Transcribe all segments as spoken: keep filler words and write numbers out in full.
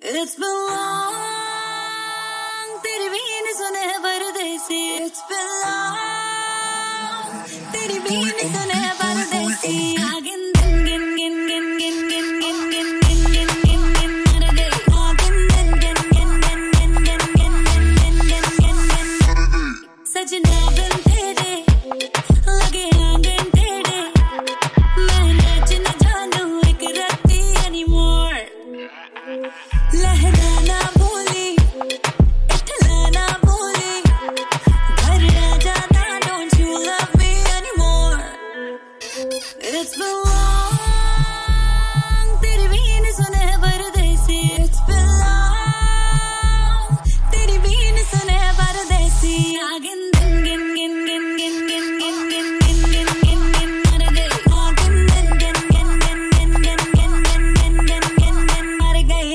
It's been long, तेरी भी नहीं सुने परदेसी. It's been long, तेरी भी नहीं सुने परदेसी. आगिन दिन गिन गिन गिन गिन गिन गिन गिन गिन गिन गिन गिन मर गई. आगिन दिन गिन गिन गिन गिन गिन गिन गिन गिन गिन गिन गिन सजना बिन तेरे लगे आंगन टेढ़े. मैं नाच न जानू एक रत्ती anymore. लहराना बोली इठलाना बोली घर आ जाना. Don't you love me anymore? It's been long, तेरी भी नहीं सुने परदेसी. It's been long, तेरी भी नहीं सुने परदेसी. आगिन दिन गिन गिन गिन गिन गिन गिन गिन गिन गिन गिन गिन मर गई. आगिन दिन गिन गिन गिन गिन गिन गिन गिन गिन गिन गिन गिन मर गई.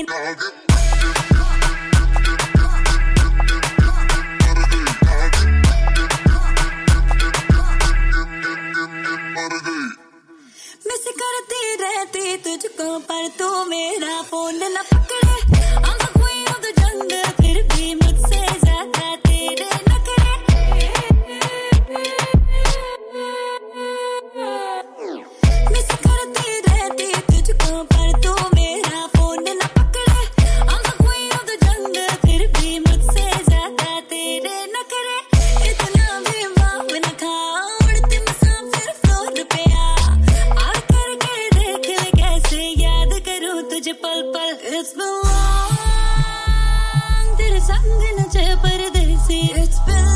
मिस करती रहती तुझको पर तू मेरा फोन न पकड़े. I'm the queen of the jungle फिर भी मुझसे ज्यादा तेरे नखरे. मिस करती रहती तुझको पर तू मेरा फोन न पकड़े. I'm the queen of the jungle फिर भी मुझसे ज्यादा तेरे नखरे. इतना भी बाप न खाओ उड़ती मुसाफिर फ्लोर पे आ. और करके देख ले कैसे याद करूं तुझे पल पल. It's been long, तेरे संग नचे परदेसी. It's been